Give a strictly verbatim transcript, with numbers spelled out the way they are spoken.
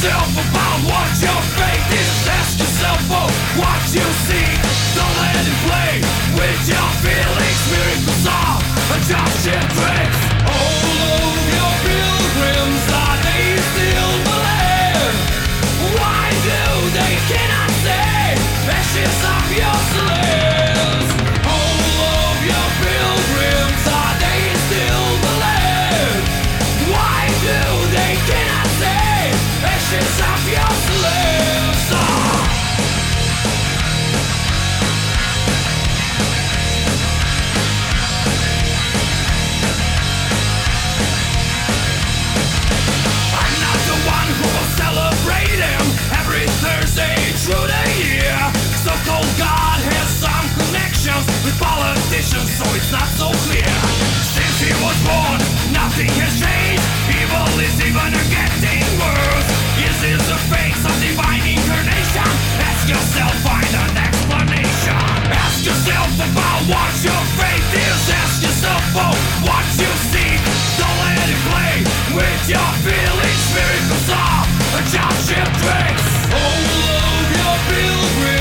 yourself about what your faith is. Ask yourself for what you see. Don't let it play with your feelings. Miracles are just your tricks. All of your pilgrims, are they still believe? Why do they cannot say ashes of your slaves? All of your pilgrims, are they still believe? Why do they cannot say ashes of your slaves? Ah. I'm not the one who will celebrate him every Thursday through the year. So-called God has some connections with politicians, so it's not so clear. Since he was born, nothing has changed. Evil is even getting worse. Is this a fake, some divine incarnation? Ask yourself, find an explanation. Ask yourself about what your faith is. Ask yourself for what you see. Don't let it play with your feelings. Miracles are just your tricks. All of your pilgrims,